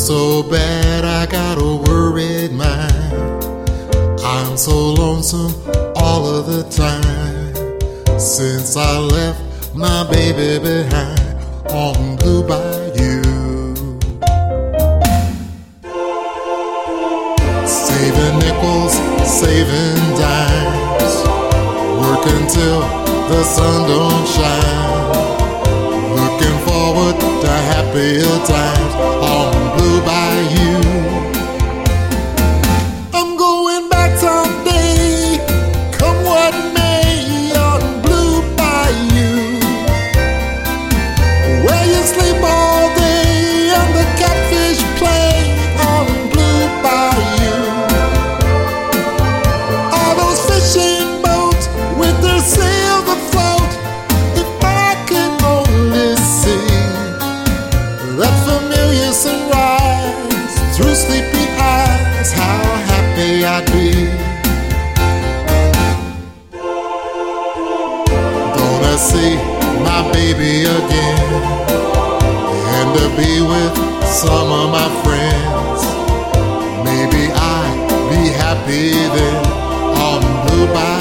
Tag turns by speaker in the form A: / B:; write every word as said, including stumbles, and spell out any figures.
A: so bad I got a worried mind. I'm so lonesome all of the time since I left my baby behind on Blue Bayou. Saving nickels, saving dimes, working till the sun don't shine, looking forward to happier times on Blue Bayou. I'm going back someday, come what may, on Blue Bayou, where you sleep all day and the catfish play on Blue Bayou. All those fishing boats with their sails afloat, if I could only see that familiar sunrise through sleepy eyes, how happy I'd be. Gonna see my baby again, and to be with some of my friends. Maybe I'd be happy then on Blue Bayou.